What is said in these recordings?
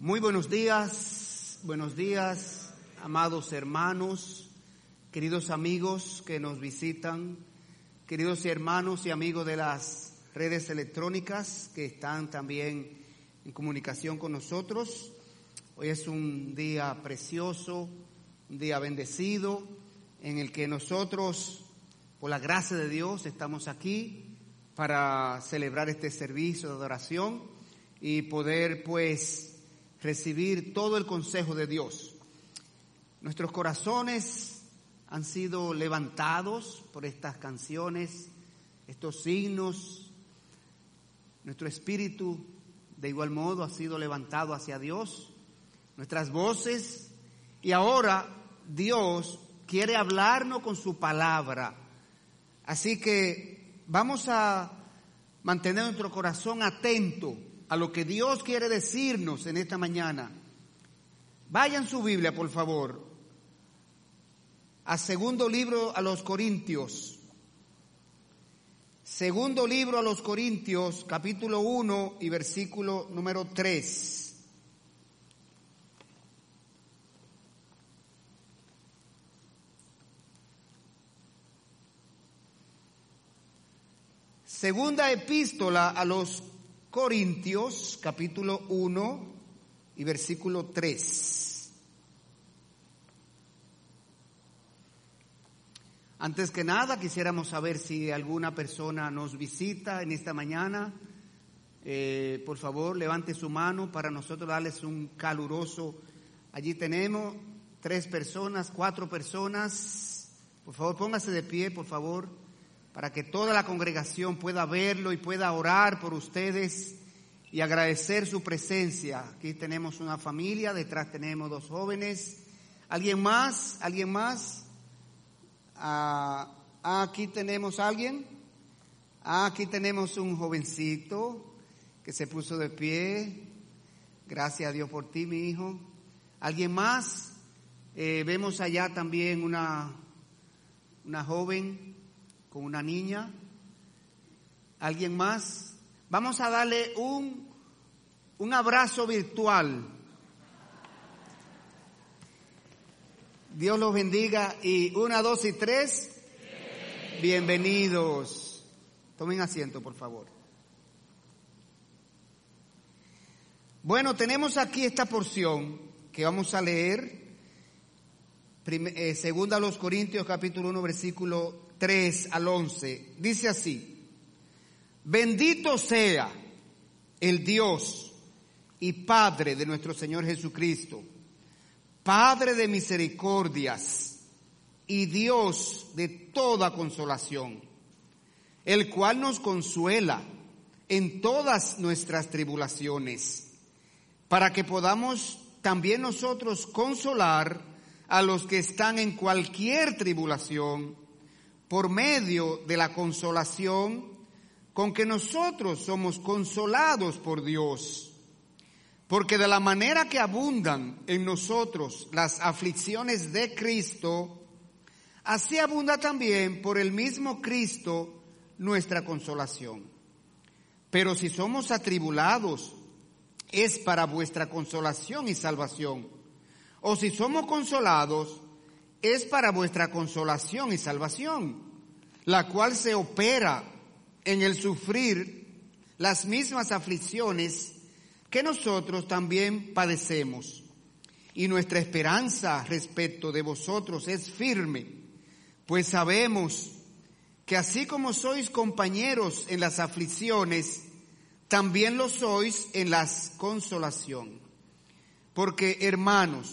Muy buenos días, amados hermanos, queridos amigos que nos visitan, queridos hermanos y amigos de las redes electrónicas que están también en comunicación con nosotros. Hoy es un día precioso, un día bendecido, en el que nosotros, por la gracia de Dios, estamos aquí para celebrar este servicio de adoración y poder, recibir todo el consejo de Dios. Nuestros corazones han sido levantados por estas canciones, estos signos. Nuestro espíritu, de igual modo, ha sido levantado hacia Dios. Nuestras voces, y ahora Dios quiere hablarnos con su palabra. Así que vamos a mantener nuestro corazón atento a lo que Dios quiere decirnos en esta mañana. Vayan su Biblia, por favor, a segundo libro a los Corintios. Segundo libro a los Corintios, capítulo 1 y versículo número 3. Segunda epístola a los Corintios, capítulo 1 y versículo 3. Antes que nada, quisiéramos saber si alguna persona nos visita en esta mañana. Por favor, levante su mano para nosotros darles un caluroso. Allí tenemos 3 personas, 4 personas. Por favor, póngase de pie, por favor, para que toda la congregación pueda verlo y pueda orar por ustedes y agradecer su presencia. Aquí tenemos una familia, detrás tenemos 2 jóvenes. ¿Alguien más? ¿Alguien más? Aquí tenemos a alguien. Aquí tenemos un jovencito que se puso de pie. Gracias a Dios por ti, mi hijo. ¿Alguien más? Vemos allá también una joven con una niña. ¿Alguien más? Vamos a darle un abrazo virtual. Dios los bendiga. Y 1, 2 y 3. Bienvenidos. Tomen asiento, por favor. Bueno, tenemos aquí esta porción que vamos a leer. Segunda a los Corintios, capítulo 1, versículo 3 al 11. Dice así: bendito sea el Dios y Padre de nuestro Señor Jesucristo, Padre de misericordias y Dios de toda consolación, el cual nos consuela en todas nuestras tribulaciones, para que podamos también nosotros consolar a los que están en cualquier tribulación, por medio de la consolación con que nosotros somos consolados por Dios. Porque de la manera que abundan en nosotros las aflicciones de Cristo, así abunda también por el mismo Cristo nuestra consolación. Pero si somos atribulados, es para vuestra consolación y salvación. O si somos consolados, es para vuestra consolación y salvación, la cual se opera en el sufrir las mismas aflicciones que nosotros también padecemos. Y nuestra esperanza respecto de vosotros es firme, pues sabemos que así como sois compañeros en las aflicciones, también lo sois en la consolación. Porque, hermanos,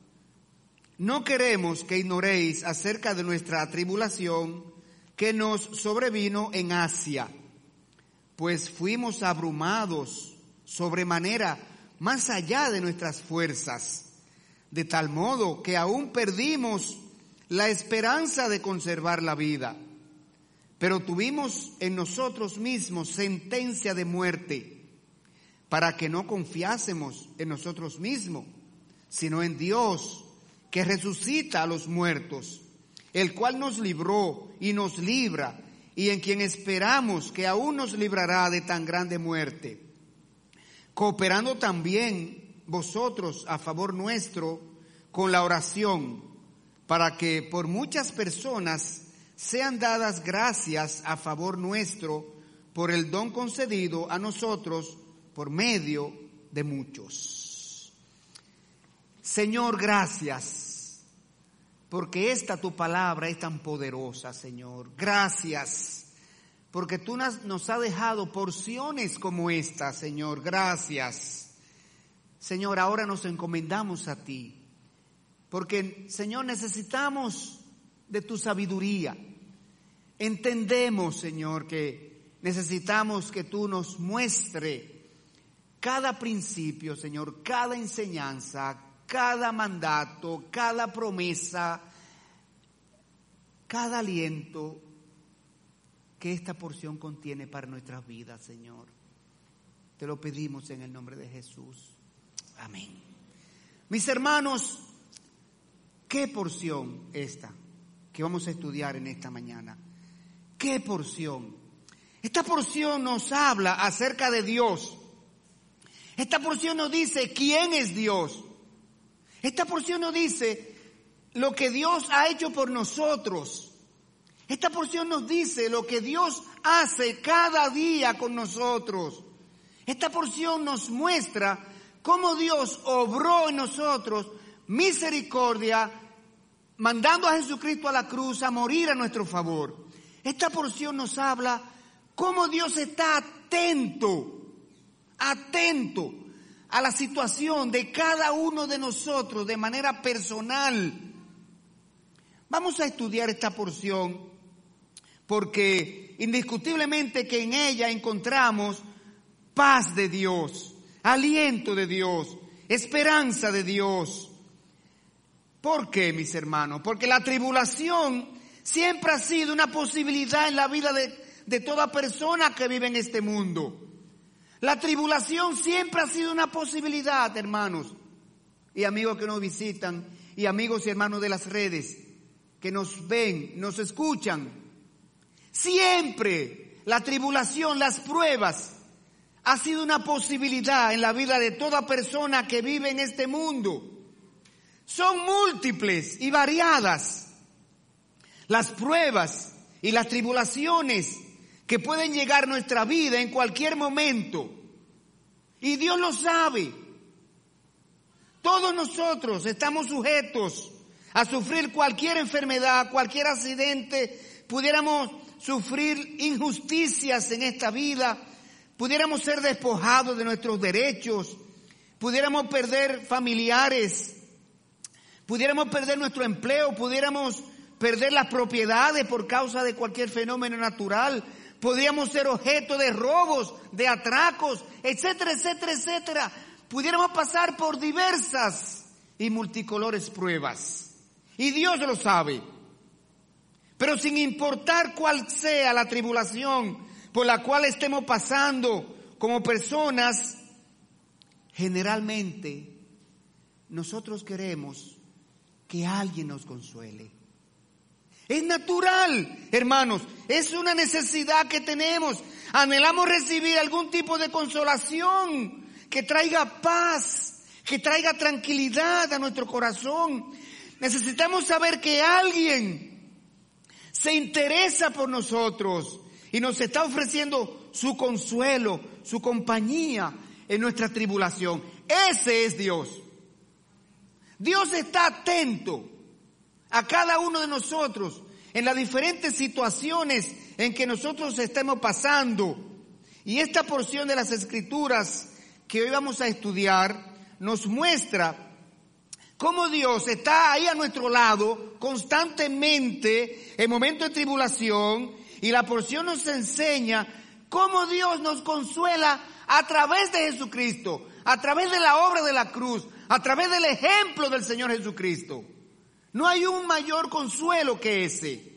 no queremos que ignoréis acerca de nuestra tribulación que nos sobrevino en Asia, pues fuimos abrumados sobremanera más allá de nuestras fuerzas, de tal modo que aún perdimos la esperanza de conservar la vida. Pero tuvimos en nosotros mismos sentencia de muerte, para que no confiásemos en nosotros mismos, sino en Dios, que resucita a los muertos, el cual nos libró y nos libra, y en quien esperamos que aún nos librará de tan grande muerte, cooperando también vosotros a favor nuestro con la oración, para que por muchas personas sean dadas gracias a favor nuestro por el don concedido a nosotros por medio de muchos. Señor, gracias, porque esta tu palabra es tan poderosa, Señor. Gracias, porque tú nos has dejado porciones como esta, Señor. Gracias. Señor, ahora nos encomendamos a ti, porque, Señor, necesitamos de tu sabiduría. Entendemos, Señor, que necesitamos que tú nos muestres cada principio, Señor, cada enseñanza, cada mandato, cada promesa, cada aliento que esta porción contiene para nuestras vidas, Señor. Te lo pedimos en el nombre de Jesús. Amén. Mis hermanos, ¿qué porción esta que vamos a estudiar en esta mañana? ¿Qué porción? Esta porción nos habla acerca de Dios. Esta porción nos dice quién es Dios. Esta porción nos dice lo que Dios ha hecho por nosotros. Esta porción nos dice lo que Dios hace cada día con nosotros. Esta porción nos muestra cómo Dios obró en nosotros misericordia, mandando a Jesucristo a la cruz a morir a nuestro favor. Esta porción nos habla cómo Dios está atento a la situación de cada uno de nosotros de manera personal. Vamos a estudiar esta porción porque indiscutiblemente que en ella encontramos paz de Dios, aliento de Dios, esperanza de Dios. ¿Por qué, mis hermanos? Porque la tribulación siempre ha sido una posibilidad en la vida de toda persona que vive en este mundo. La tribulación siempre ha sido una posibilidad, hermanos y amigos que nos visitan, y amigos y hermanos de las redes que nos ven, nos escuchan. Siempre la tribulación, las pruebas, ha sido una posibilidad en la vida de toda persona que vive en este mundo. Son múltiples y variadas las pruebas y las tribulaciones que pueden llegar a nuestra vida en cualquier momento. Y Dios lo sabe. Todos nosotros estamos sujetos a sufrir cualquier enfermedad, cualquier accidente. Pudiéramos sufrir injusticias en esta vida. Pudiéramos ser despojados de nuestros derechos. Pudiéramos perder familiares. Pudiéramos perder nuestro empleo, pudiéramos perder las propiedades por causa de cualquier fenómeno natural, podríamos ser objeto de robos, de atracos, etcétera, etcétera, etcétera. Pudiéramos pasar por diversas y multicolores pruebas. Y Dios lo sabe. Pero sin importar cuál sea la tribulación por la cual estemos pasando como personas, generalmente nosotros queremos que alguien nos consuele. Es natural, hermanos, es una necesidad que tenemos. Anhelamos recibir algún tipo de consolación que traiga paz, que traiga tranquilidad a nuestro corazón. Necesitamos saber que alguien se interesa por nosotros y nos está ofreciendo su consuelo, su compañía en nuestra tribulación. Ese es Dios. Dios está atento a cada uno de nosotros en las diferentes situaciones en que nosotros estemos pasando. Y esta porción de las Escrituras que hoy vamos a estudiar nos muestra cómo Dios está ahí a nuestro lado constantemente en momentos de tribulación, y la porción nos enseña cómo Dios nos consuela a través de Jesucristo, a través de la obra de la cruz, a través del ejemplo del Señor Jesucristo. No hay un mayor consuelo que ese.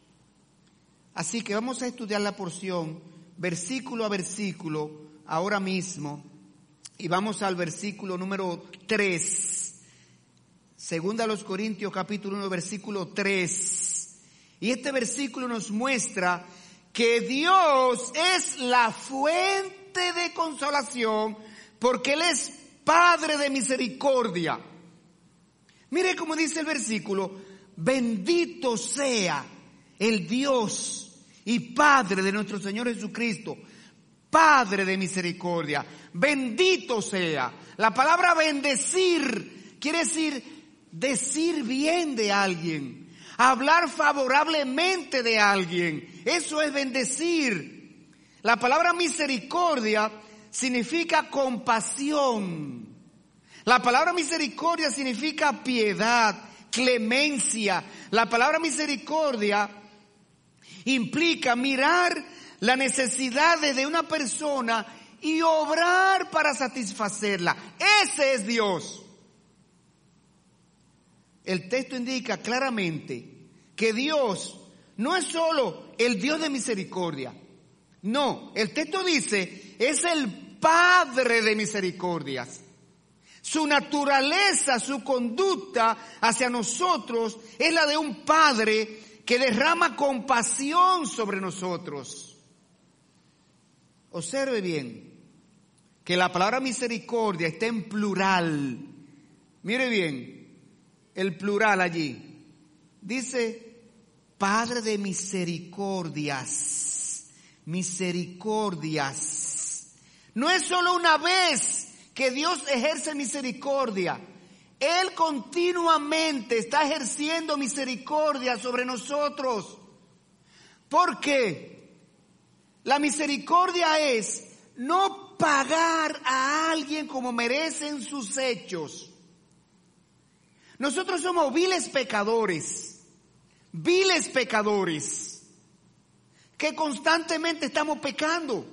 Así que vamos a estudiar la porción versículo a versículo ahora mismo. Y vamos al versículo número 3. Segunda a los Corintios capítulo 1 versículo 3. Y este versículo nos muestra que Dios es la fuente de consolación, porque Él es Padre de misericordia. Mire cómo dice el versículo: bendito sea el Dios y Padre de nuestro Señor Jesucristo, Padre de misericordia. Bendito sea. La palabra bendecir quiere decir bien de alguien, hablar favorablemente de alguien. Eso es bendecir. La palabra misericordia significa compasión. La palabra misericordia significa piedad, clemencia. La palabra misericordia implica mirar las necesidades de una persona y obrar para satisfacerla. Ese es Dios. El texto indica claramente que Dios no es solo el Dios de misericordia. No, el texto dice, es el Padre de misericordias. Su naturaleza, su conducta hacia nosotros es la de un Padre que derrama compasión sobre nosotros. Observe bien que la palabra misericordia está en plural. Mire bien, el plural allí. Dice, Padre de misericordias. Misericordias. No es solo una vez que Dios ejerce misericordia. Él continuamente está ejerciendo misericordia sobre nosotros. ¿Por qué? La misericordia es no pagar a alguien como merecen sus hechos. Nosotros somos viles pecadores, que constantemente estamos pecando.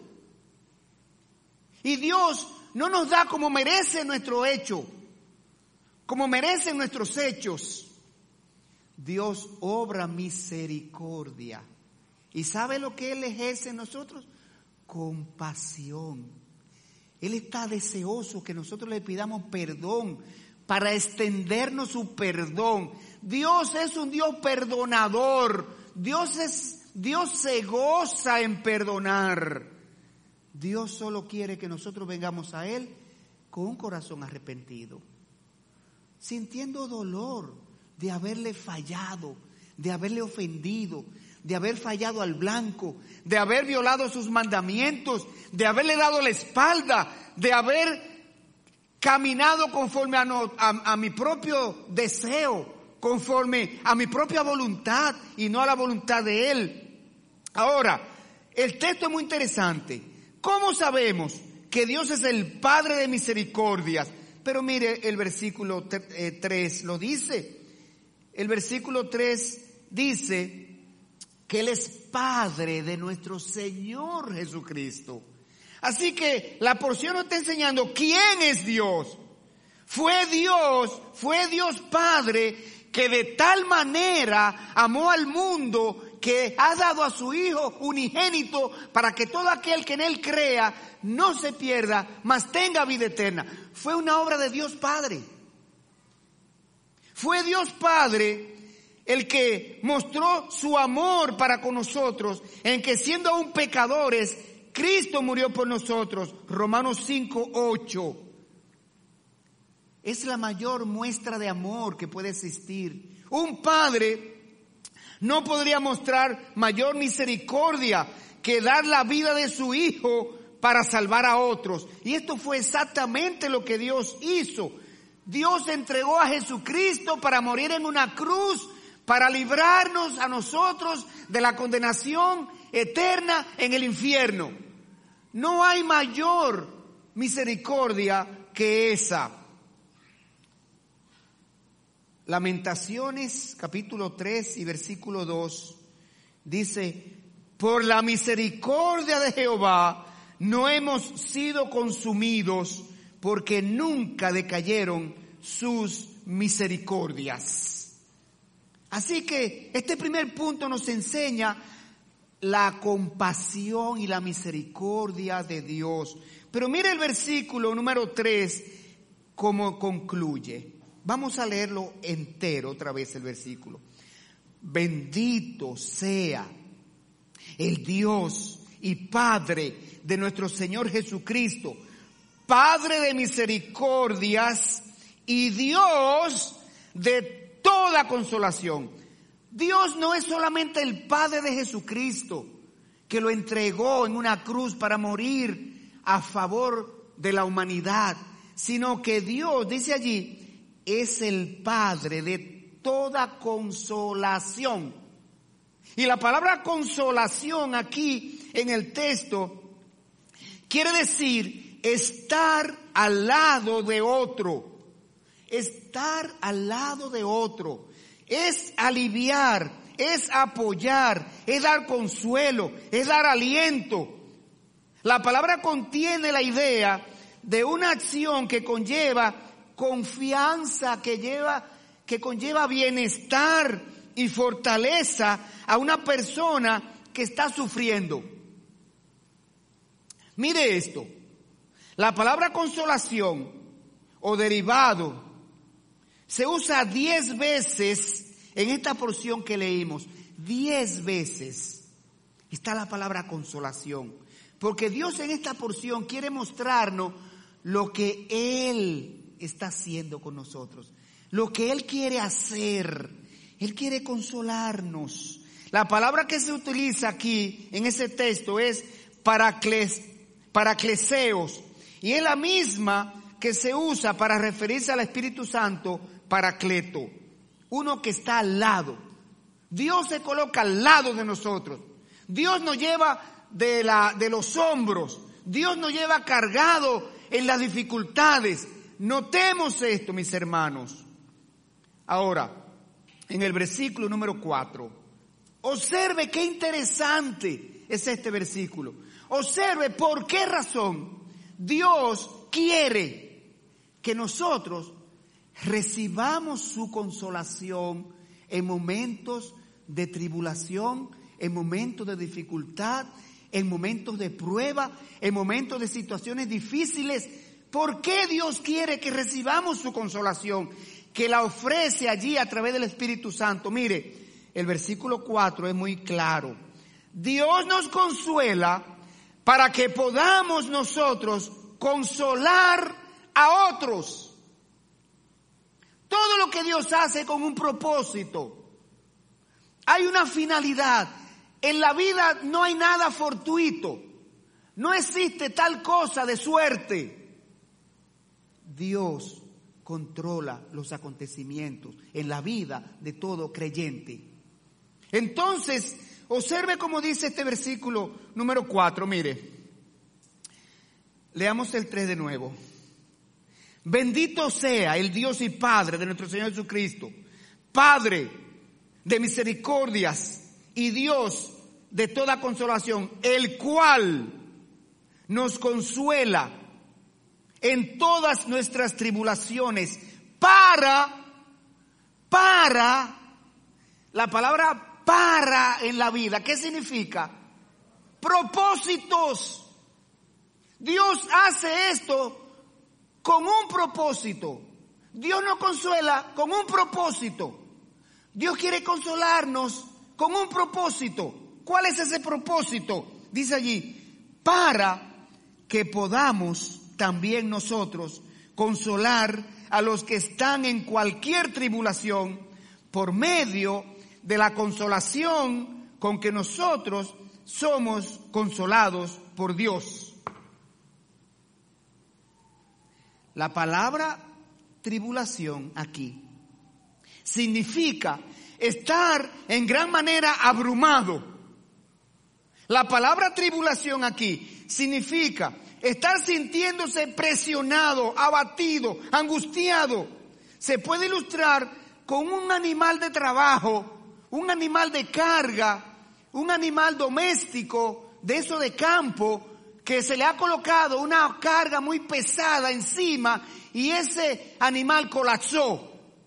Y Dios no nos da como merece nuestro hecho, como merecen nuestros hechos. Dios obra misericordia. ¿Y sabe lo que Él ejerce en nosotros? Compasión. Él está deseoso que nosotros le pidamos perdón para extendernos su perdón. Dios es un Dios perdonador. Dios se goza en perdonar. Dios solo quiere que nosotros vengamos a Él con un corazón arrepentido, sintiendo dolor de haberle fallado, de haberle ofendido, de haber fallado al blanco, de haber violado sus mandamientos, de haberle dado la espalda, de haber caminado conforme a mi propio deseo, conforme a mi propia voluntad y no a la voluntad de Él. Ahora, el texto es muy interesante. ¿Cómo sabemos que Dios es el Padre de misericordias? Pero mire, el versículo 3 lo dice. El versículo 3 dice que Él es Padre de nuestro Señor Jesucristo. Así que la porción nos está enseñando quién es Dios. Fue Dios Padre que de tal manera amó al mundo que ha dado a su Hijo unigénito para que todo aquel que en Él crea no se pierda, mas tenga vida eterna. Fue una obra de Dios Padre. Fue Dios Padre el que mostró su amor para con nosotros, en que siendo aún pecadores, Cristo murió por nosotros. Romanos 5:8. Es la mayor muestra de amor que puede existir. Un padre no podría mostrar mayor misericordia que dar la vida de su Hijo para salvar a otros. Y esto fue exactamente lo que Dios hizo. Dios entregó a Jesucristo para morir en una cruz, para librarnos a nosotros de la condenación eterna en el infierno. No hay mayor misericordia que esa. Lamentaciones capítulo 3 y versículo 2 dice: por la misericordia de Jehová no hemos sido consumidos, porque nunca decayeron sus misericordias. Así que este primer punto nos enseña la compasión y la misericordia de Dios. Pero mire el versículo número 3 cómo concluye. Vamos a leerlo entero otra vez el versículo. Bendito sea el Dios y Padre de nuestro Señor Jesucristo, Padre de misericordias y Dios de toda consolación. Dios no es solamente el Padre de Jesucristo, que lo entregó en una cruz para morir a favor de la humanidad, sino que Dios, dice allí, es el Padre de toda consolación. Y la palabra consolación aquí en el texto quiere decir estar al lado de otro. Estar al lado de otro. Es aliviar, es apoyar, es dar consuelo, es dar aliento. La palabra contiene la idea de una acción que conlleva confianza, que conlleva bienestar y fortaleza a una persona que está sufriendo. Mire esto, la palabra consolación o derivado se usa 10 veces en esta porción que leímos. 10 veces está la palabra consolación. Porque Dios en esta porción quiere mostrarnos lo que Él está haciendo con nosotros. Lo que Él quiere hacer. Él quiere consolarnos. La palabra que se utiliza aquí en ese texto es paracleseos. Y es la misma que se usa para referirse al Espíritu Santo, Paracleto, uno que está al lado. Dios se coloca al lado de nosotros. Dios nos lleva de los hombros. Dios nos lleva cargado en las dificultades. Notemos esto, mis hermanos. Ahora, en el versículo número 4, observe qué interesante es este versículo. Observe por qué razón Dios quiere que nosotros recibamos su consolación en momentos de tribulación, en momentos de dificultad, en momentos de prueba, en momentos de situaciones difíciles. ¿Por qué Dios quiere que recibamos su consolación? Que la ofrece allí a través del Espíritu Santo. Mire, el versículo 4 es muy claro. Dios nos consuela para que podamos nosotros consolar a otros. Todo lo que Dios hace con un propósito. Hay una finalidad. En la vida no hay nada fortuito. No existe tal cosa de suerte. Dios controla los acontecimientos en la vida de todo creyente. Entonces, observe cómo dice este versículo número 4. Mire, leamos el 3 de nuevo. Bendito sea el Dios y Padre de nuestro Señor Jesucristo, Padre de misericordias y Dios de toda consolación, el cual nos consuela en todas nuestras tribulaciones para, la palabra para en la vida, ¿qué significa? Propósitos. Dios hace esto con un propósito. Dios nos consuela con un propósito. Dios quiere consolarnos con un propósito. ¿Cuál es ese propósito? Dice allí, para que podamos también nosotros consolar a los que están en cualquier tribulación por medio de la consolación con que nosotros somos consolados por Dios. La palabra tribulación aquí significa estar en gran manera abrumado. La palabra tribulación aquí significa estar sintiéndose presionado, abatido, angustiado. Se puede ilustrar con un animal de trabajo, un animal de carga, un animal doméstico, de eso de campo, que se le ha colocado una carga muy pesada encima y ese animal colapsó.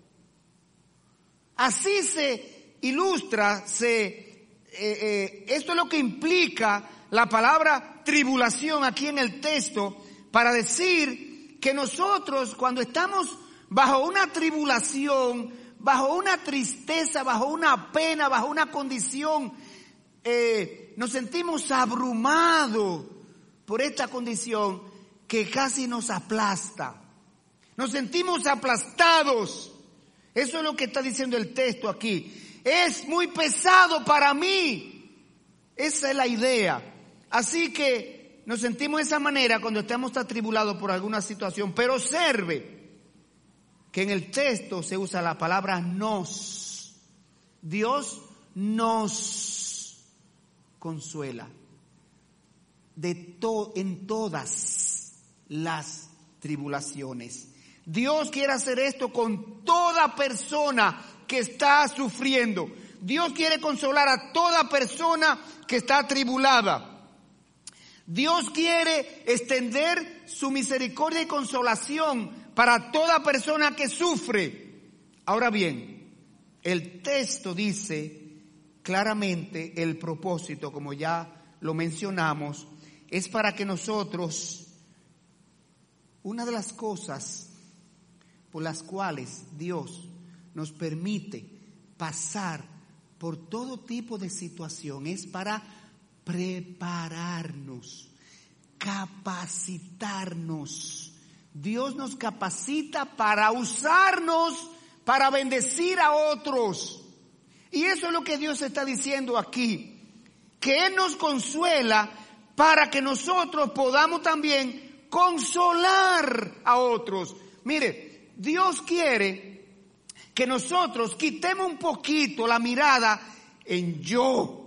Así se ilustra, esto es lo que implica la palabra tribulación aquí en el texto, para decir que nosotros cuando estamos bajo una tribulación, bajo una tristeza, bajo una pena, bajo una condición, nos sentimos abrumados por esta condición, que casi nos aplasta. Nos sentimos aplastados. Eso es lo que está diciendo el texto aquí. Es muy pesado para mí. Esa es la idea. Así que nos sentimos de esa manera cuando estamos atribulados por alguna situación. Pero observe que en el texto se usa la palabra nos. Dios nos consuela en todas las tribulaciones. Dios quiere hacer esto con toda persona que está sufriendo. Dios quiere consolar a toda persona que está atribulada. Dios quiere extender su misericordia y consolación para toda persona que sufre. Ahora bien, el texto dice claramente el propósito, como ya lo mencionamos, es para que nosotros, una de las cosas por las cuales Dios nos permite pasar por todo tipo de situación es para prepararnos, capacitarnos. Dios nos capacita para usarnos, para bendecir a otros. Y eso es lo que Dios está diciendo aquí, que Él nos consuela para que nosotros podamos también consolar a otros. Mire, Dios quiere que nosotros quitemos un poquito la mirada en yo,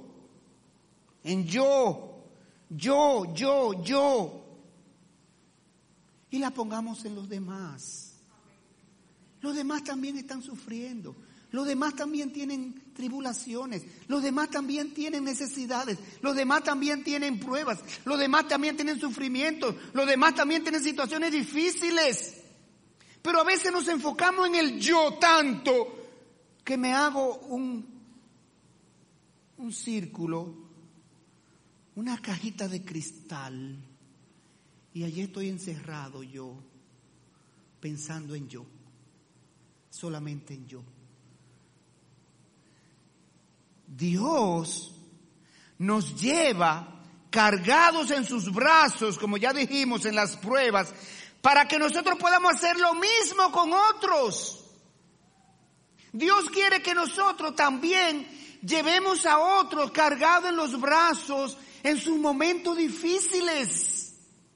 y la pongamos en los demás. Los demás también están sufriendo. Los demás también tienen tribulaciones. Los demás también tienen necesidades. Los demás también tienen pruebas. Los demás también tienen sufrimientos. Los demás también tienen situaciones difíciles. Pero a veces nos enfocamos en el yo tanto que me hago un círculo, una cajita de cristal, y allí estoy encerrado yo, pensando en yo, solamente en yo. Dios nos lleva cargados en sus brazos, como ya dijimos en las pruebas, para que nosotros podamos hacer lo mismo con otros. Dios quiere que nosotros también llevemos a otros cargados en los brazos en sus momentos difíciles.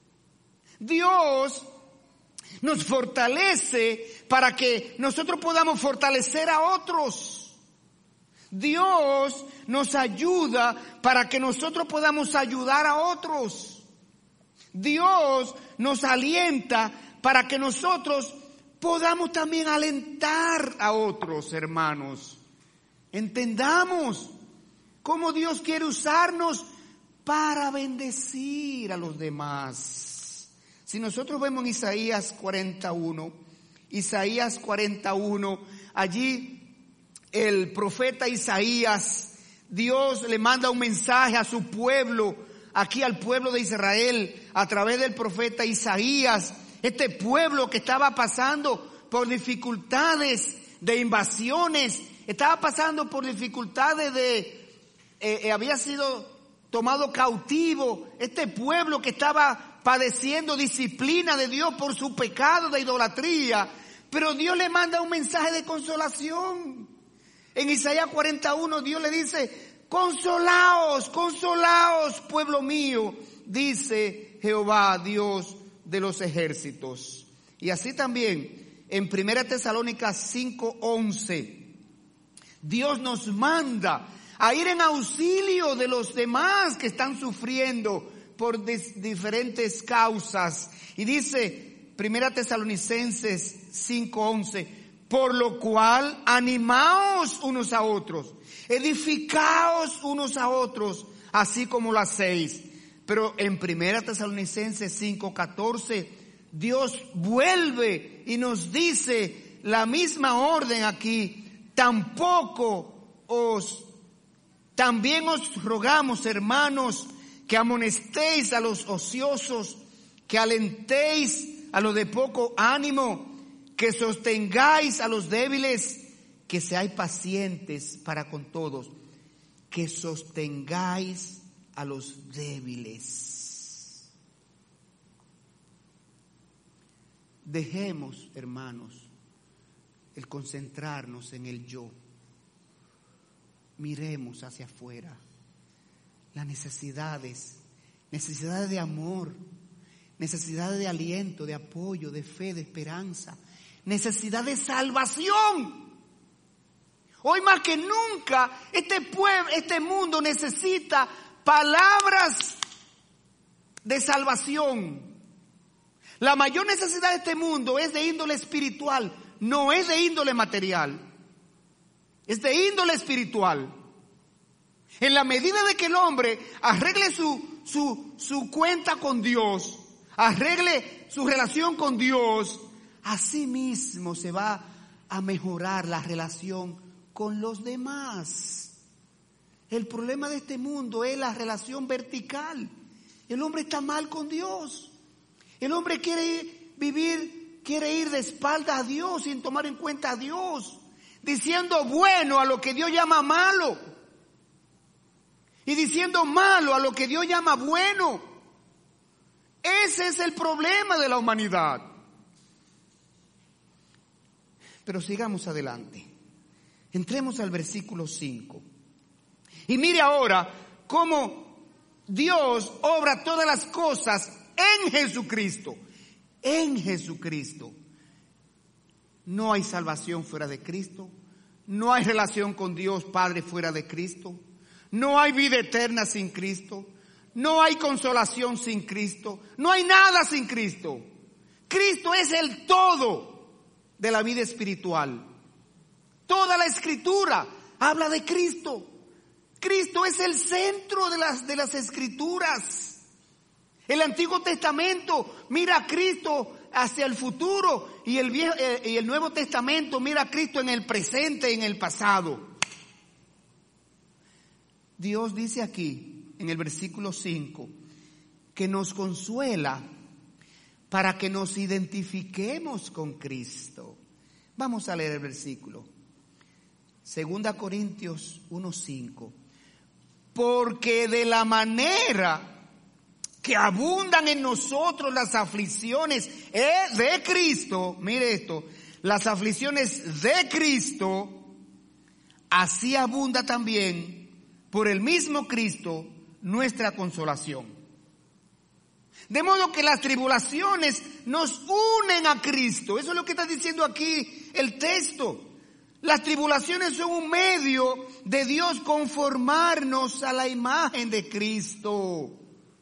Dios nos fortalece para que nosotros podamos fortalecer a otros. Dios nos ayuda para que nosotros podamos ayudar a otros. Dios nos alienta para que nosotros podamos también alentar a otros, hermanos. Entendamos cómo Dios quiere usarnos para bendecir a los demás. Si nosotros vemos en Isaías 41, allí el profeta Isaías, Dios le manda un mensaje a su pueblo, aquí al pueblo de Israel, a través del profeta Isaías. Este pueblo que estaba pasando por dificultades de invasiones, estaba pasando por dificultades había sido tomado cautivo. Este pueblo que estaba padeciendo disciplina de Dios por su pecado de idolatría, pero Dios le manda un mensaje de consolación. En Isaías 41 Dios le dice: consolaos, consolaos, pueblo mío, dice Jehová, Dios de los ejércitos. Y así también en 1 Tesalónicas 5:11, Dios nos manda a ir en auxilio de los demás que están sufriendo por diferentes causas. Y dice 1 Tesalonicenses 5:11, por lo cual animaos unos a otros, edificaos unos a otros, así como lo hacéis. Pero en 1 Tesalonicenses 5:14, Dios vuelve y nos dice la misma orden aquí: también os rogamos, hermanos, que amonestéis a los ociosos, que alentéis a los de poco ánimo, que sostengáis a los débiles, que seáis pacientes para con todos, que sostengáis a los débiles. Dejemos, hermanos, el concentrarnos en el yo. Miremos hacia afuera las necesidades de amor, necesidades de aliento, de apoyo, de fe, de esperanza, necesidad de salvación. Hoy más que nunca este mundo necesita palabras de salvación. La mayor necesidad de este mundo es de índole espiritual, no es de índole material, es de índole espiritual. En la medida de que el hombre arregle su cuenta con Dios, arregle su relación con Dios, así mismo se va a mejorar la relación con los demás. El problema de este mundo es la relación vertical. El hombre está mal con Dios. El hombre quiere ir de espaldas a Dios sin tomar en cuenta a Dios, diciendo bueno a lo que Dios llama malo y diciendo malo a lo que Dios llama bueno. Ese es el problema de la humanidad. Pero sigamos adelante. Entremos al versículo 5. Y mire ahora cómo Dios obra todas las cosas en Jesucristo. En Jesucristo. No hay salvación fuera de Cristo. No hay relación con Dios Padre fuera de Cristo. No hay vida eterna sin Cristo. No hay consolación sin Cristo. No hay nada sin Cristo. Cristo es el todo de la vida espiritual. Toda la Escritura habla de Cristo. Cristo es el centro de las Escrituras. El Antiguo Testamento mira a Cristo hacia el futuro y el Nuevo Testamento mira a Cristo en el presente y en el pasado. Dios dice aquí en el versículo 5 que nos consuela para que nos identifiquemos con Cristo. Vamos a leer el versículo. 2 Corintios 1:5. Porque de la manera que abundan en nosotros las aflicciones de Cristo, mire esto, las aflicciones de Cristo, así abunda también por el mismo Cristo nuestra consolación. De modo que las tribulaciones nos unen a Cristo. Eso es lo que está diciendo aquí el texto. Las tribulaciones son un medio de Dios conformarnos a la imagen de Cristo.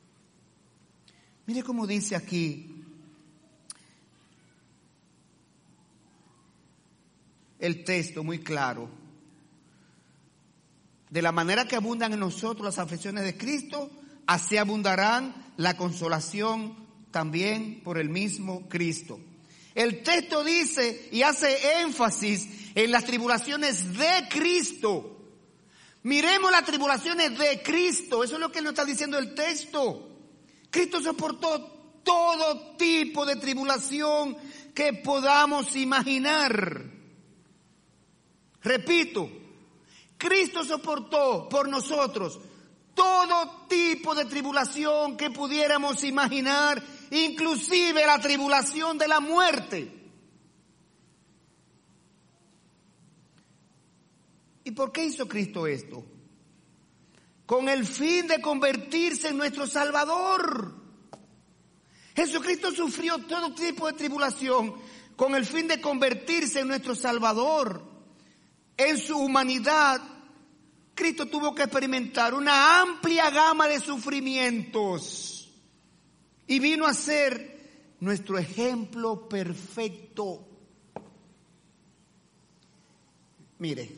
Mire cómo dice aquí el texto muy claro. De la manera que abundan en nosotros las aflicciones de Cristo, así abundarán la consolación también por el mismo Cristo. El texto dice y hace énfasis en las tribulaciones de Cristo. Miremos las tribulaciones de Cristo. Eso es lo que nos está diciendo el texto. Cristo soportó todo tipo de tribulación que podamos imaginar. Repito, Cristo soportó por nosotros todo tipo de tribulación que pudiéramos imaginar, inclusive la tribulación de la muerte. ¿Y por qué hizo Cristo esto? Con el fin de convertirse en nuestro Salvador. Jesucristo sufrió todo tipo de tribulación con el fin de convertirse en nuestro Salvador. En su humanidad, Cristo tuvo que experimentar una amplia gama de sufrimientos y vino a ser nuestro ejemplo perfecto. Mire,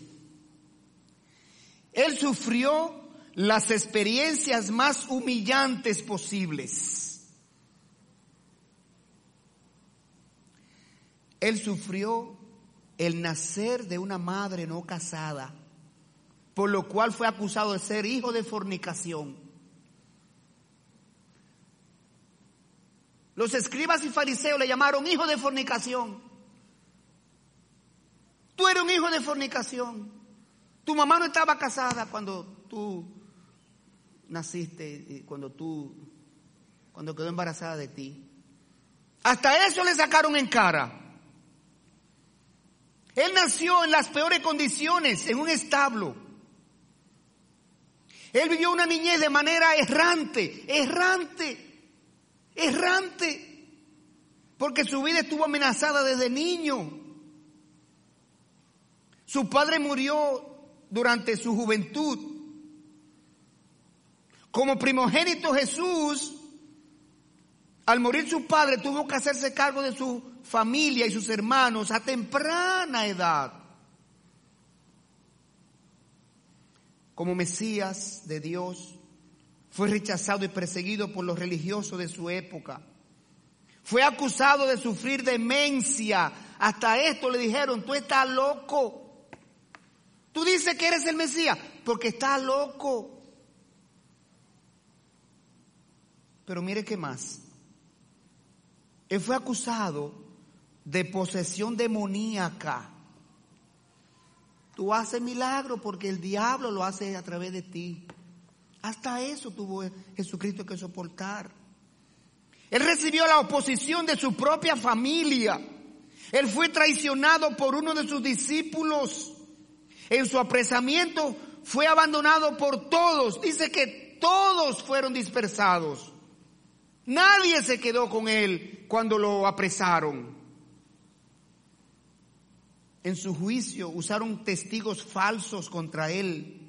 Él sufrió las experiencias más humillantes posibles. Él sufrió el nacer de una madre no casada, por lo cual fue acusado de ser hijo de fornicación. Los escribas y fariseos le llamaron hijo de fornicación. Tú eres un hijo de fornicación. Tu mamá no estaba casada cuando tú naciste, cuando quedó embarazada de ti. Hasta eso le sacaron en cara. Él nació en las peores condiciones, en un establo. Él vivió una niñez de manera errante, porque su vida estuvo amenazada desde niño. Su padre murió durante su juventud. Como primogénito Jesús, al morir su padre, tuvo que hacerse cargo de su familia y sus hermanos a temprana edad. Como Mesías de Dios, fue rechazado y perseguido por los religiosos de su época. Fue acusado de sufrir demencia. Hasta esto le dijeron: tú estás loco. Tú dices que eres el Mesías porque estás loco. Pero mire qué más. Él fue acusado de posesión demoníaca. Tú haces milagros porque el diablo lo hace a través de ti. Hasta eso tuvo Jesucristo que soportar. Él recibió la oposición de su propia familia. Él fue traicionado por uno de sus discípulos. En su apresamiento fue abandonado por todos. Dice que todos fueron dispersados. Nadie se quedó con él cuando lo apresaron. En su juicio usaron testigos falsos contra él.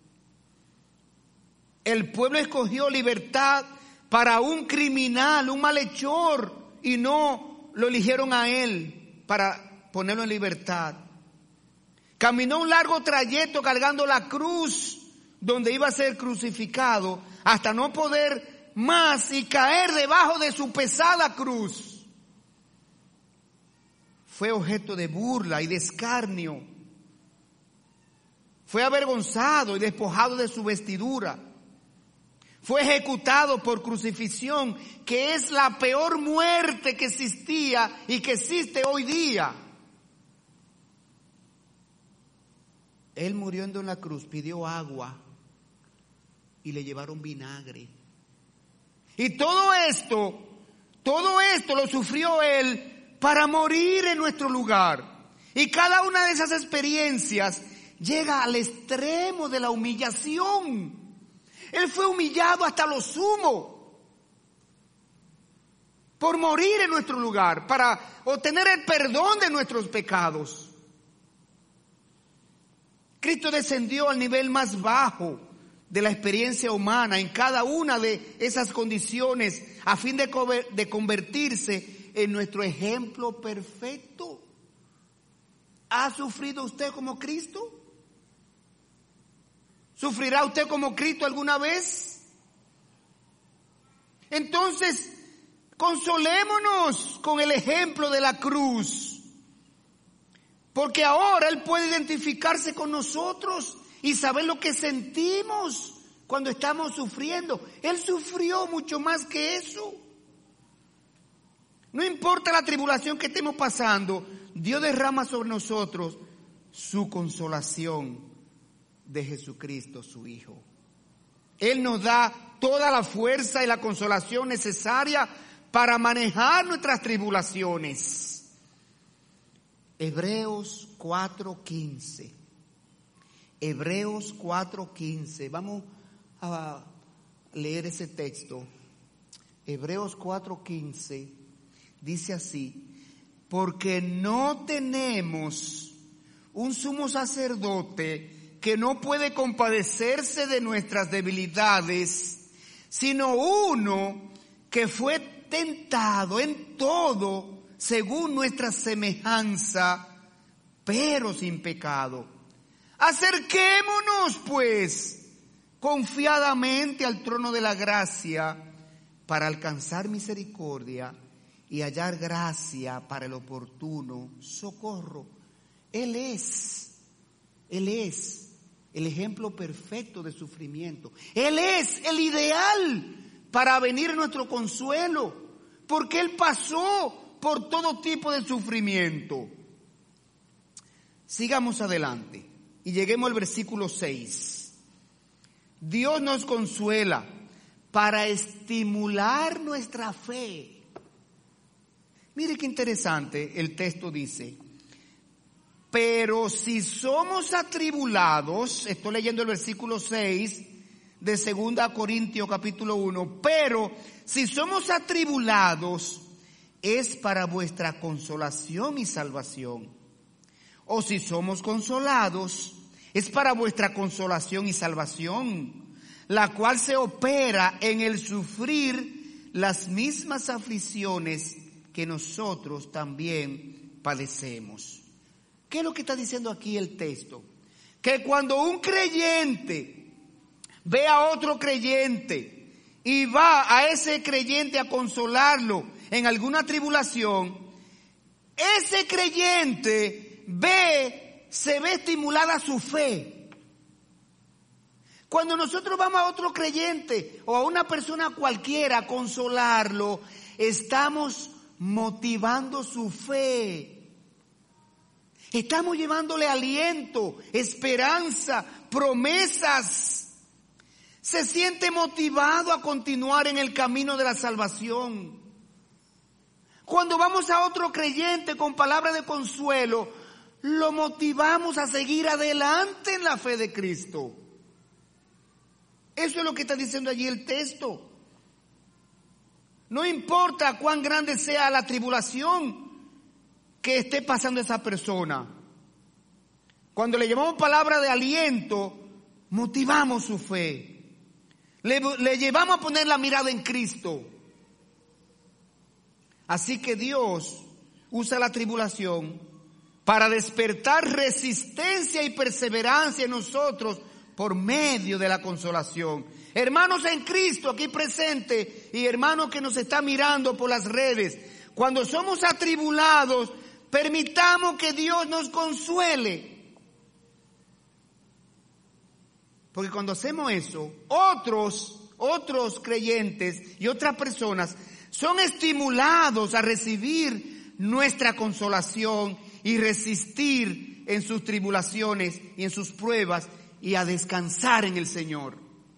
El pueblo escogió libertad para un criminal, un malhechor, y no lo eligieron a él para ponerlo en libertad. Caminó un largo trayecto cargando la cruz donde iba a ser crucificado hasta no poder más y caer debajo de su pesada cruz. Fue objeto de burla y de escarnio. Fue avergonzado y despojado de su vestidura. Fue ejecutado por crucifixión, que es la peor muerte que existía y que existe hoy día. Él, muriendo en la cruz, pidió agua y le llevaron vinagre. Y todo esto lo sufrió él para morir en nuestro lugar. Y cada una de esas experiencias llega al extremo de la humillación. Él fue humillado hasta lo sumo por morir en nuestro lugar, para obtener el perdón de nuestros pecados. Cristo descendió al nivel más bajo de la experiencia humana en cada una de esas condiciones a fin de convertirse en nuestro ejemplo perfecto. ¿Ha sufrido usted como Cristo? ¿Sufrirá usted como Cristo alguna vez? Entonces, consolémonos con el ejemplo de la cruz, porque ahora Él puede identificarse con nosotros y saber lo que sentimos cuando estamos sufriendo. Él sufrió mucho más que eso. No importa la tribulación que estemos pasando, Dios derrama sobre nosotros su consolación de Jesucristo, su Hijo. Él nos da toda la fuerza y la consolación necesaria para manejar nuestras tribulaciones. Hebreos 4:15. Hebreos 4:15. Vamos a leer ese texto. Hebreos 4:15 dice así: porque no tenemos un sumo sacerdote que no puede compadecerse de nuestras debilidades, sino uno que fue tentado en todo según nuestra semejanza, pero sin pecado. Acerquémonos pues confiadamente al trono de la gracia para alcanzar misericordia y hallar gracia para el oportuno socorro. Él es el ejemplo perfecto de sufrimiento. Él es el ideal para venir nuestro consuelo, porque Él pasó por todo tipo de sufrimiento. Sigamos adelante y lleguemos al versículo 6. Dios nos consuela para estimular nuestra fe. Mire qué interesante, el texto dice, pero si somos atribulados, estoy leyendo el versículo 6 de 2 Corintios capítulo 1, pero si somos atribulados es para vuestra consolación y salvación. O si somos consolados es para vuestra consolación y salvación, la cual se opera en el sufrir las mismas aflicciones que nosotros también padecemos. ¿Qué es lo que está diciendo aquí el texto? Que cuando un creyente ve a otro creyente y va a ese creyente a consolarlo en alguna tribulación, ese creyente se ve estimulada su fe. Cuando nosotros vamos a otro creyente o a una persona cualquiera a consolarlo, estamos motivando su fe. Estamos llevándole aliento, esperanza, promesas. Se siente motivado a continuar en el camino de la salvación. Cuando vamos a otro creyente con palabra de consuelo, lo motivamos a seguir adelante en la fe de Cristo. Eso es lo que está diciendo allí el texto. No importa cuán grande sea la tribulación que esté pasando esa persona. Cuando le llevamos palabra de aliento, motivamos su fe. Le llevamos a poner la mirada en Cristo. Así que Dios usa la tribulación para despertar resistencia y perseverancia en nosotros por medio de la consolación. Hermanos en Cristo aquí presentes y hermanos que nos están mirando por las redes, cuando somos atribulados, permitamos que Dios nos consuele. Porque cuando hacemos eso, otros creyentes y otras personas son estimulados a recibir nuestra consolación y resistir en sus tribulaciones y en sus pruebas y a descansar en el Señor.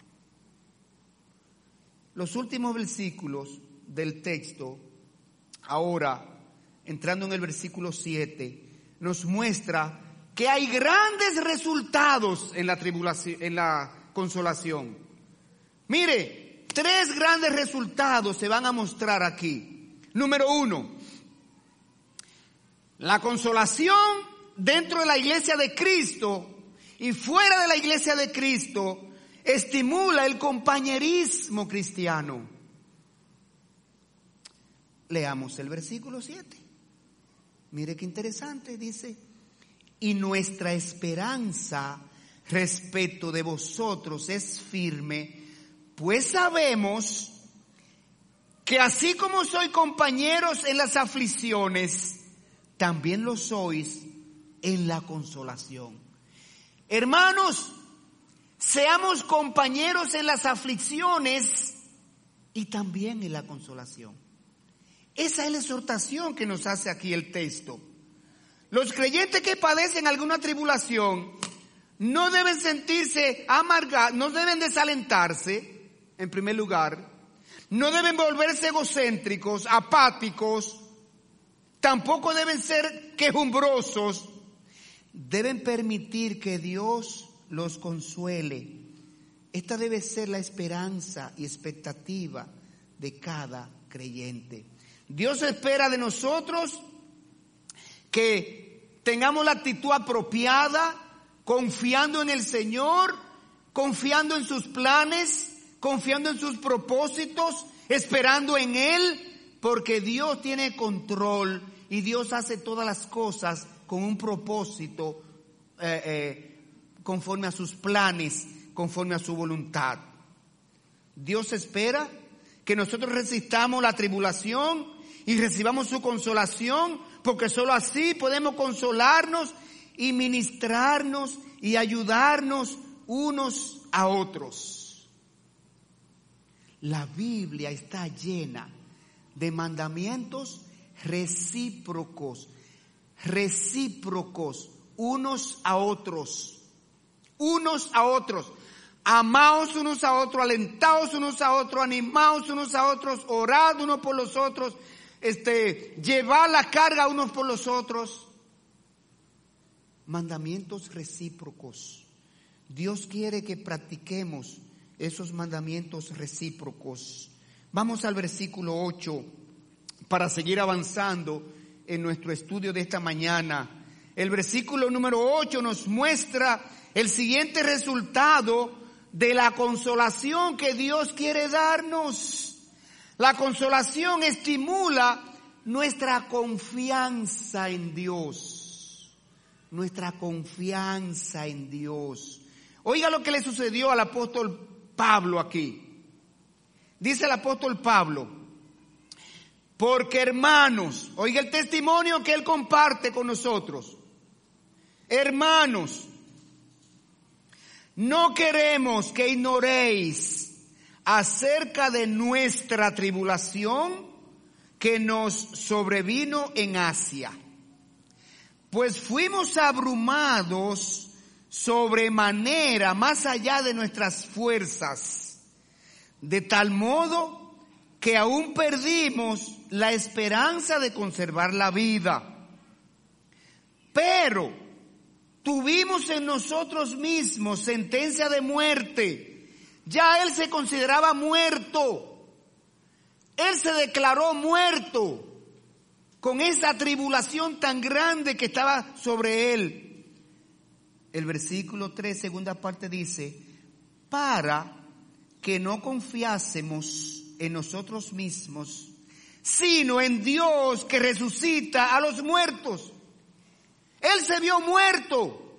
Los últimos versículos del texto, ahora entrando en el versículo 7, nos muestra que hay grandes resultados en la tribulación, en la consolación. Mire, 3 grandes resultados se van a mostrar aquí. Número 1, la consolación dentro de la iglesia de Cristo y fuera de la iglesia de Cristo estimula el compañerismo cristiano. Leamos el versículo 7. Mire qué interesante, dice, y nuestra esperanza respecto de vosotros es firme, pues sabemos que así como sois compañeros en las aflicciones, también lo sois en la consolación. Hermanos, seamos compañeros en las aflicciones y también en la consolación. Esa es la exhortación que nos hace aquí el texto. Los creyentes que padecen alguna tribulación no deben sentirse amargados, no deben desalentarse, en primer lugar. No deben volverse egocéntricos, apáticos. Tampoco deben ser quejumbrosos. Deben permitir que Dios los consuele. Esta debe ser la esperanza y expectativa de cada creyente. Dios espera de nosotros que tengamos la actitud apropiada, confiando en el Señor, confiando en sus planes, confiando en sus propósitos, esperando en Él, porque Dios tiene control y Dios hace todas las cosas con un propósito conforme a sus planes, conforme a su voluntad. Dios espera que nosotros resistamos la tribulación y recibamos su consolación, porque solo así podemos consolarnos y ministrarnos y ayudarnos unos a otros. La Biblia está llena de mandamientos recíprocos, unos a otros. Amaos unos a otros, alentaos unos a otros, animaos unos a otros, orad unos por los otros. llevar la carga unos por los otros. Mandamientos recíprocos. Dios quiere que practiquemos esos mandamientos recíprocos. Vamos al versículo 8 para seguir avanzando en nuestro estudio de esta mañana. El versículo número 8 nos muestra el siguiente resultado de la consolación que Dios quiere darnos. La consolación estimula nuestra confianza en Dios. Nuestra confianza en Dios. Oiga lo que le sucedió al apóstol Pablo aquí. Dice el apóstol Pablo: porque hermanos, oiga el testimonio que él comparte con nosotros. Hermanos, no queremos que ignoréis acerca de nuestra tribulación que nos sobrevino en Asia, pues fuimos abrumados sobremanera, más allá de nuestras fuerzas, de tal modo que aún perdimos la esperanza de conservar la vida. Pero tuvimos en nosotros mismos sentencia de muerte. Ya él se consideraba muerto. Él se declaró muerto con esa tribulación tan grande que estaba sobre él. El versículo 3, segunda parte, dice: para que no confiásemos en nosotros mismos, sino en Dios que resucita a los muertos. Él se vio muerto.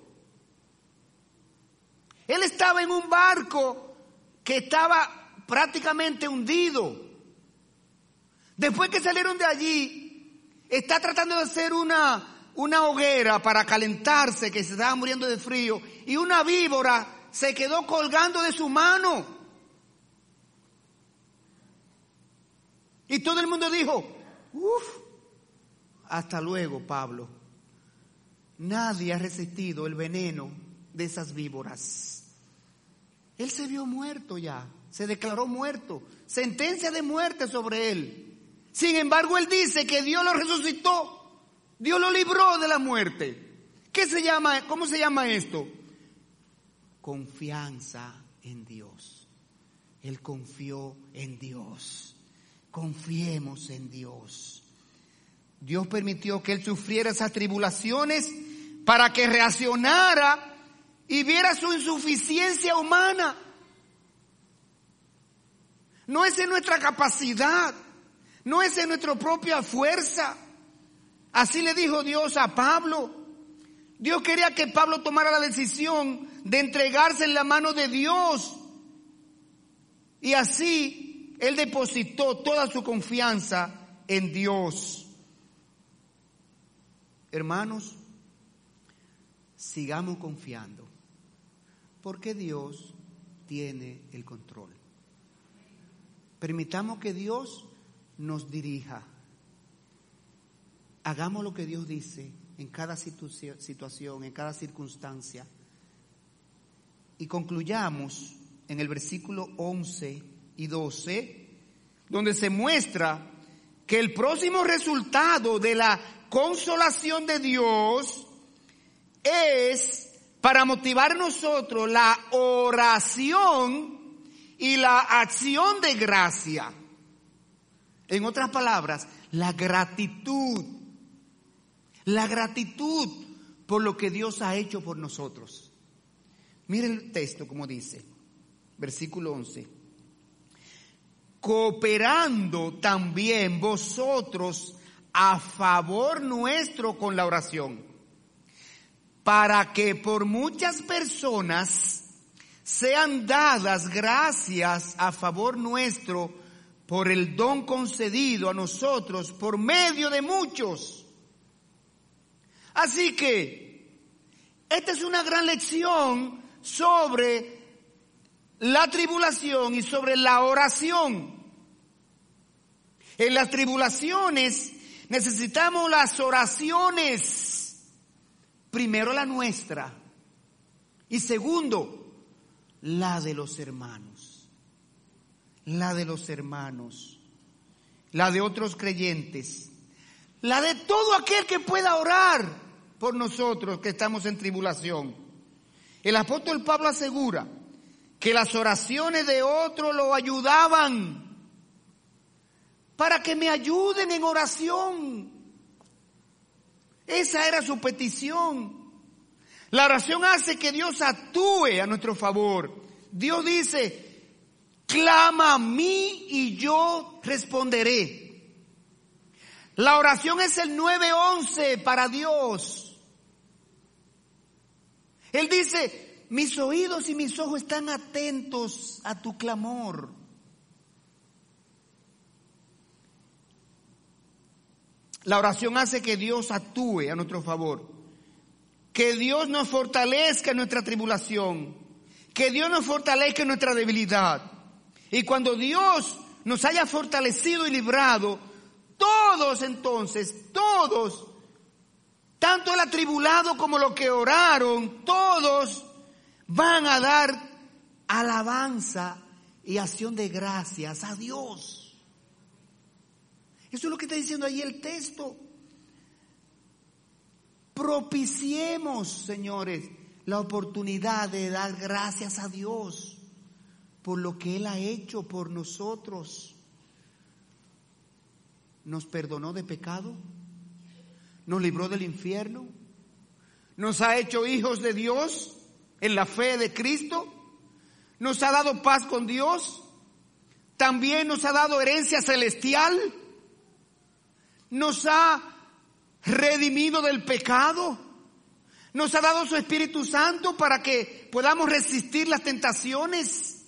Él estaba en un barco que estaba prácticamente hundido. Después que salieron de allí, está tratando de hacer una hoguera para calentarse, que se estaba muriendo de frío, y una víbora se quedó colgando de su mano. Y todo el mundo dijo: hasta luego, Pablo. Nadie ha resistido el veneno de esas víboras. Él se vio muerto ya, se declaró muerto, sentencia de muerte sobre él. Sin embargo, él dice que Dios lo resucitó. Dios lo libró de la muerte. ¿Cómo se llama esto? Confianza en Dios. Él confió en Dios. Confiemos en Dios. Dios permitió que él sufriera esas tribulaciones para que reaccionara y viera su insuficiencia humana. No es en nuestra capacidad, no es en nuestra propia fuerza. Así le dijo Dios a Pablo. Dios quería que Pablo tomara la decisión de entregarse en la mano de Dios. Y así él depositó toda su confianza en Dios. Hermanos, sigamos confiando, porque Dios tiene el control. Permitamos que Dios nos dirija. Hagamos lo que Dios dice en cada situación, en cada circunstancia. Y concluyamos en el versículo 11 y 12, donde se muestra que el próximo resultado de la consolación de Dios es para motivar en nosotros la oración y la acción de gracia. En otras palabras, la gratitud. La gratitud por lo que Dios ha hecho por nosotros. Mire el texto como dice, versículo 11. Cooperando también vosotros a favor nuestro con la oración, para que por muchas personas sean dadas gracias a favor nuestro por el don concedido a nosotros por medio de muchos. Así que esta es una gran lección sobre la tribulación y sobre la oración. En las tribulaciones necesitamos las oraciones. Primero la nuestra y segundo la de los hermanos. La de los hermanos. la de otros creyentes, la de todo aquel que pueda orar por nosotros que estamos en tribulación. El apóstol Pablo asegura que las oraciones de otros lo ayudaban para que me ayuden en oración. Esa era su petición. La oración hace que Dios actúe a nuestro favor. Dios dice, clama a mí y yo responderé. La oración es el 911 para Dios. Él dice, mis oídos y mis ojos están atentos a tu clamor. La oración hace que Dios actúe a nuestro favor. Que Dios nos fortalezca en nuestra tribulación. Que Dios nos fortalezca en nuestra debilidad. Y cuando Dios nos haya fortalecido y librado, todos entonces, todos, tanto el atribulado como los que oraron, todos van a dar alabanza y acción de gracias a Dios. Eso es lo que está diciendo ahí el texto. Propiciemos, señores, la oportunidad de dar gracias a Dios por lo que Él ha hecho por nosotros. Nos perdonó de pecado, nos libró del infierno, nos ha hecho hijos de Dios en la fe de Cristo, nos ha dado paz con Dios, también nos ha dado herencia celestial, nos ha redimido del pecado, nos ha dado su Espíritu Santo para que podamos resistir las tentaciones.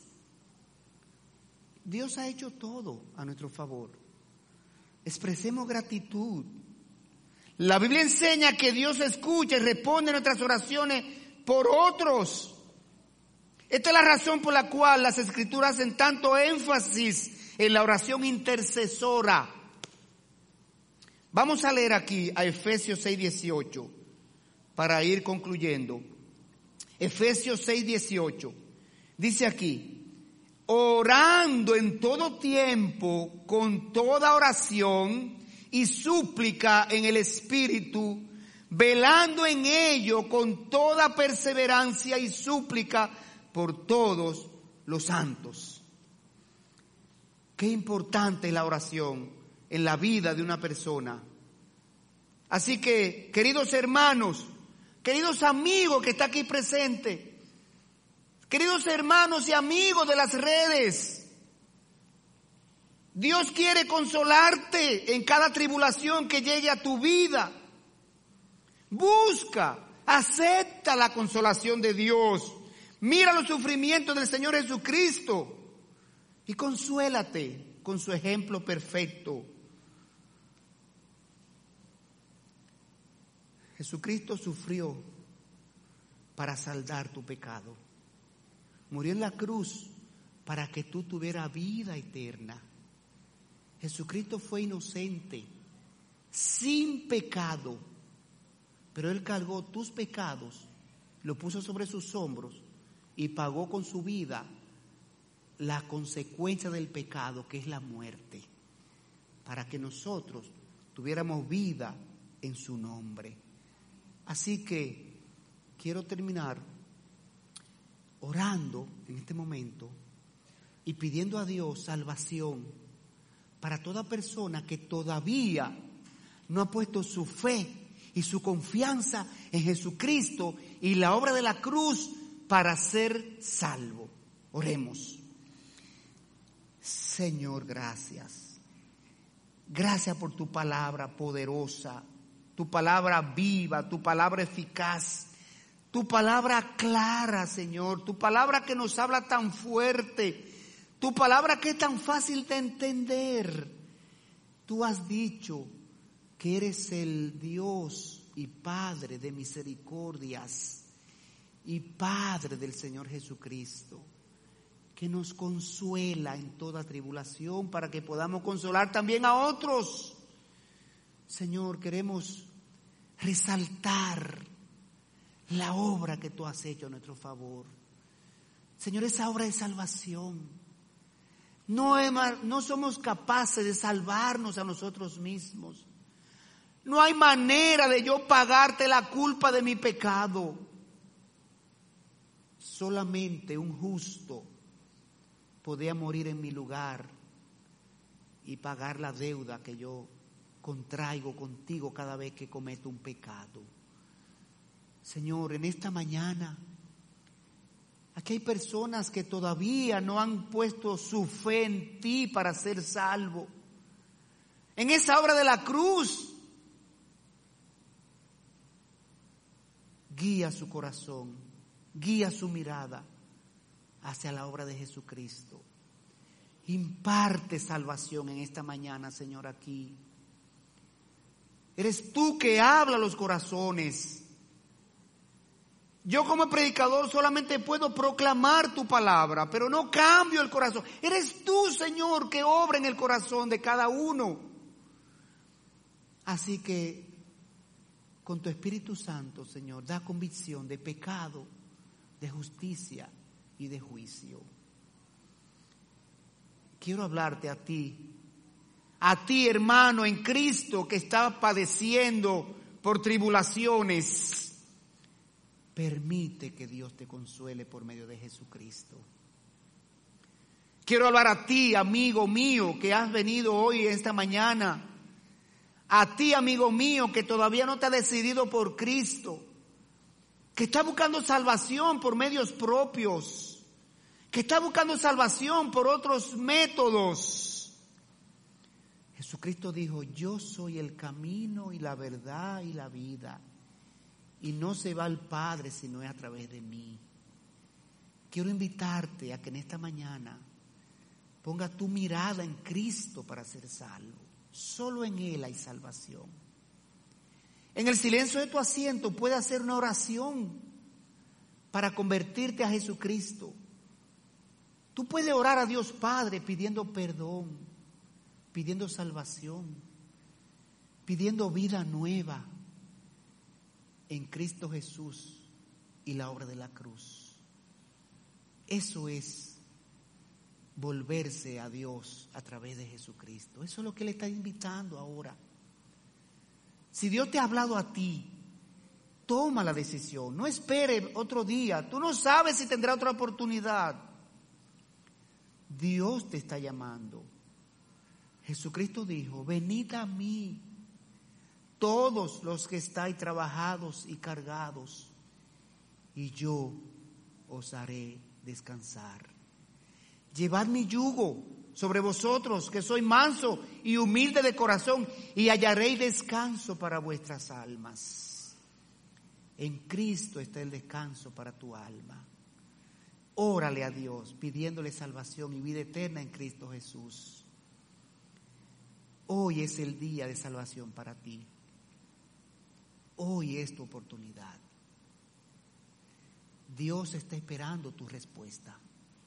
Dios ha hecho todo a nuestro favor. Expresemos gratitud. La Biblia enseña que Dios escucha y responde nuestras oraciones por otros. Esta es la razón por la cual las Escrituras hacen tanto énfasis en la oración intercesora. Vamos a leer aquí a Efesios 6:18 para ir concluyendo. Efesios 6:18 dice aquí, orando en todo tiempo con toda oración y súplica en el Espíritu, velando en ello con toda perseverancia y súplica por todos los santos. Qué importante es la oración en la vida de una persona. Así que, queridos hermanos, queridos amigos que está aquí presente, queridos hermanos y amigos de las redes, Dios quiere consolarte en cada tribulación que llegue a tu vida. Busca, acepta la consolación de Dios. Mira los sufrimientos del Señor Jesucristo y consuélate con su ejemplo perfecto. Jesucristo sufrió para saldar tu pecado. Murió en la cruz para que tú tuvieras vida eterna. Jesucristo fue inocente, sin pecado, pero Él cargó tus pecados, lo puso sobre sus hombros y pagó con su vida la consecuencia del pecado, que es la muerte, para que nosotros tuviéramos vida en su nombre. Así que quiero terminar orando en este momento y pidiendo a Dios salvación para toda persona que todavía no ha puesto su fe y su confianza en Jesucristo y la obra de la cruz para ser salvo. Oremos. Señor, gracias. Gracias por tu palabra poderosa, tu palabra viva, tu palabra eficaz, tu palabra clara, Señor, tu palabra que nos habla tan fuerte, tu palabra que es tan fácil de entender. Tú has dicho que eres el Dios y Padre de misericordias y Padre del Señor Jesucristo, que nos consuela en toda tribulación para que podamos consolar también a otros. Señor, queremos resaltar la obra que tú has hecho a nuestro favor. Señor, esa obra de salvación. No somos capaces de salvarnos a nosotros mismos. No hay manera de yo pagarte la culpa de mi pecado. Solamente un justo podía morir en mi lugar y pagar la deuda que yo contraigo contigo cada vez que cometo un pecado. Señor, en esta mañana, aquí hay personas que todavía no han puesto su fe en ti para ser salvo. En esa obra de la cruz, guía su corazón, guía su mirada hacia la obra de Jesucristo. Imparte salvación en esta mañana, Señor, aquí. Eres tú que habla a los corazones. Yo como predicador solamente puedo proclamar tu palabra, pero no cambio el corazón. Eres tú, Señor, que obra en el corazón de cada uno. Así que con tu Espíritu Santo, Señor, da convicción de pecado, de justicia y de juicio. Quiero hablarte a ti hermano en Cristo que está padeciendo por tribulaciones. Permite que Dios te consuele por medio de Jesucristo. Quiero hablar a ti, amigo mío, que has venido hoy, esta mañana. A ti, amigo mío, que todavía no te has decidido por Cristo. Que está buscando salvación por medios propios. Que está buscando salvación por otros métodos. Jesucristo dijo, yo soy el camino y la verdad y la vida. Y no se va al Padre si no es a través de mí. Quiero invitarte a que en esta mañana ponga tu mirada en Cristo para ser salvo. Solo en Él hay salvación. En el silencio de tu asiento puedes hacer una oración para convertirte a Jesucristo. Tú puedes orar a Dios Padre pidiendo perdón, pidiendo salvación, pidiendo vida nueva en Cristo Jesús y la obra de la cruz. Eso es volverse a Dios a través de Jesucristo. Eso es lo que Él está invitando ahora. Si Dios te ha hablado a ti, toma la decisión. No espere otro día. Tú no sabes si tendrá otra oportunidad. Dios te está llamando. Jesucristo dijo, venid a mí, todos los que estáis trabajados y cargados, y yo os haré descansar. Llevad mi yugo sobre vosotros, que soy manso y humilde de corazón, y hallaréis descanso para vuestras almas. En Cristo está el descanso para tu alma. Órale a Dios, pidiéndole salvación y vida eterna en Cristo Jesús. Hoy es el día de salvación para ti. Hoy es tu oportunidad. Dios está esperando tu respuesta.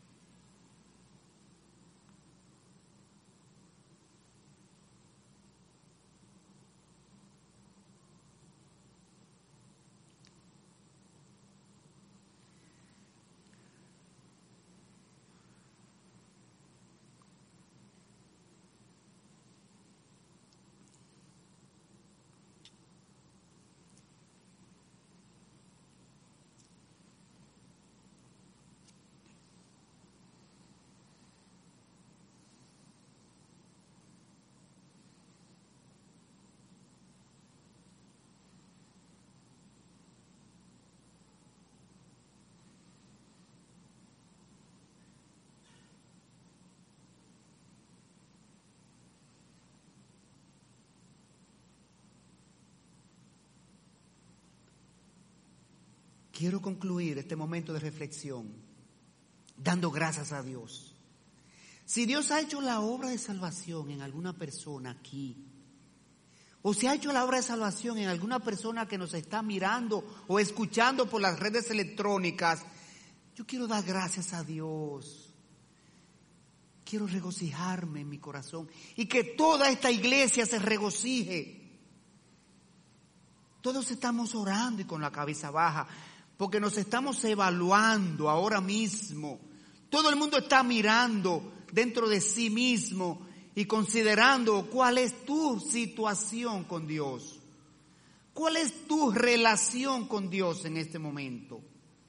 Quiero concluir este momento de reflexión dando gracias a Dios. Si Dios ha hecho la obra de salvación en alguna persona aquí, o si ha hecho la obra de salvación en alguna persona que nos está mirando o escuchando por las redes electrónicas, yo quiero dar gracias a Dios. Quiero regocijarme en mi corazón y que toda esta iglesia se regocije. Todos estamos orando y con la cabeza baja, porque nos estamos evaluando ahora mismo. Todo el mundo está mirando dentro de sí mismo y considerando cuál es tu situación con Dios. ¿Cuál es tu relación con Dios en este momento?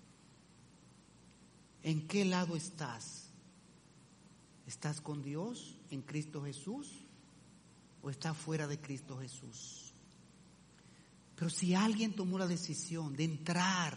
¿En qué lado estás? ¿Estás con Dios en Cristo Jesús o estás fuera de Cristo Jesús? Pero si alguien tomó la decisión de entrar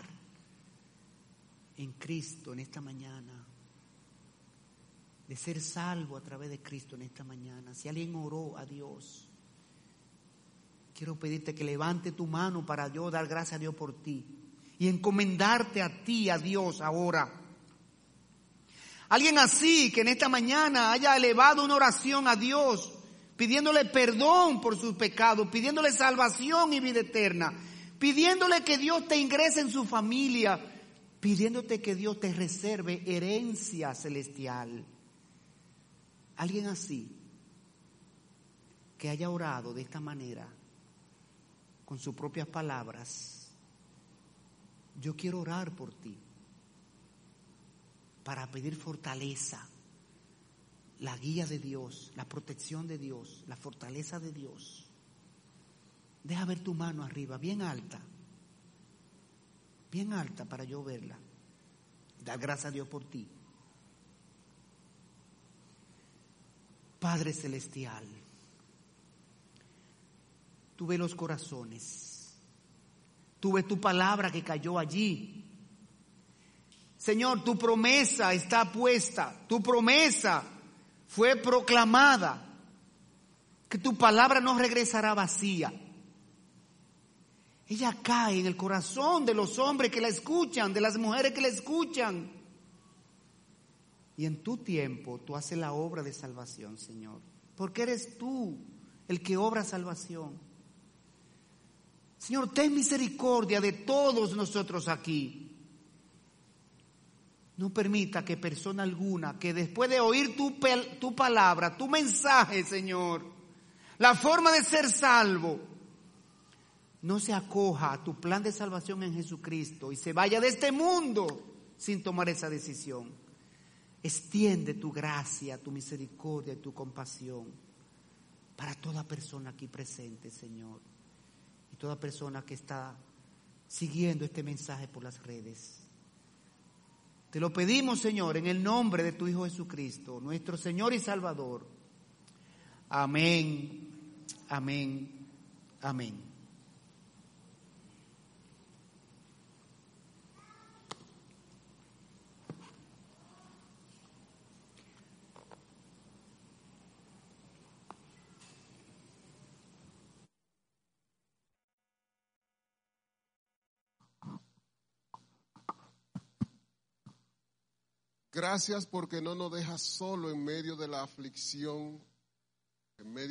en Cristo en esta mañana, de ser salvo a través de Cristo en esta mañana, si alguien oró a Dios, quiero pedirte que levante tu mano para yo dar gracias a Dios por ti y encomendarte a ti, a Dios ahora. Alguien así que en esta mañana haya elevado una oración a Dios, pidiéndole perdón por sus pecados, pidiéndole salvación y vida eterna, pidiéndole que Dios te ingrese en su familia, pidiéndote que Dios te reserve herencia celestial. Alguien así que haya orado de esta manera, con sus propias palabras, yo quiero orar por ti, para pedir fortaleza, la guía de Dios, la protección de Dios, la fortaleza de Dios. Deja ver tu mano arriba, bien alta para yo verla. Dar gracias a Dios por ti. Padre Celestial, tú ves los corazones, tú ves tu palabra que cayó allí. Señor, tu promesa está puesta, tu promesa fue proclamada, que tu palabra no regresará vacía. Ella cae en el corazón de los hombres que la escuchan, de las mujeres que la escuchan. Y en tu tiempo tú haces la obra de salvación, Señor, porque eres tú el que obra salvación. Señor, ten misericordia de todos nosotros aquí. No permita que persona alguna que después de oír tu palabra, tu mensaje, Señor, la forma de ser salvo, no se acoja a tu plan de salvación en Jesucristo y se vaya de este mundo sin tomar esa decisión. Extiende tu gracia, tu misericordia y tu compasión para toda persona aquí presente, Señor, y toda persona que está siguiendo este mensaje por las redes. Te lo pedimos, Señor, en el nombre de tu Hijo Jesucristo, nuestro Señor y Salvador. Amén, amén, amén. Gracias porque no nos dejas solo en medio de la aflicción, en medio